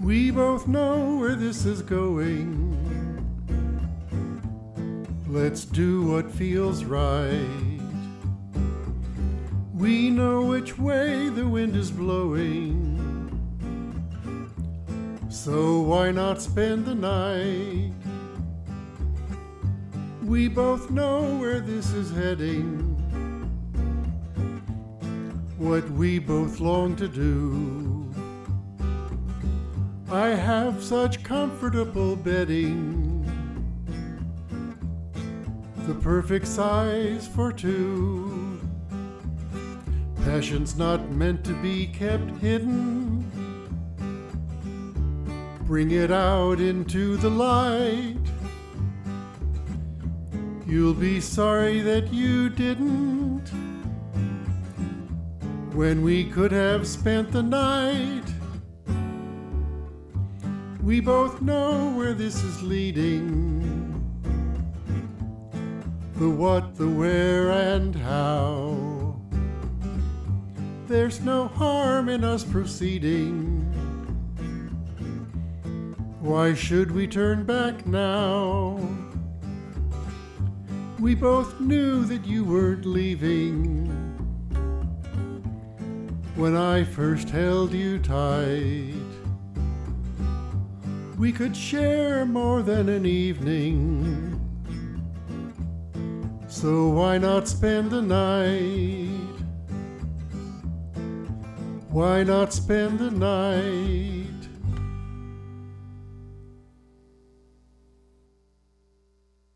We both know where this is going. Let's do what feels right. We know which way the wind is blowing. So why not spend the night? We both know where this is heading. What we both long to do. I have such comfortable bedding, the perfect size for two. Passion's not meant to be kept hidden. Bring it out into the light. You'll be sorry that you didn't, when we could have spent the night. We both know where this is leading. The what, the where, and how. There's no harm in us proceeding. Why should we turn back now? We both knew that you weren't leaving when I first held you tight. We could share more than an evening, so why not spend the night? Why not spend the night?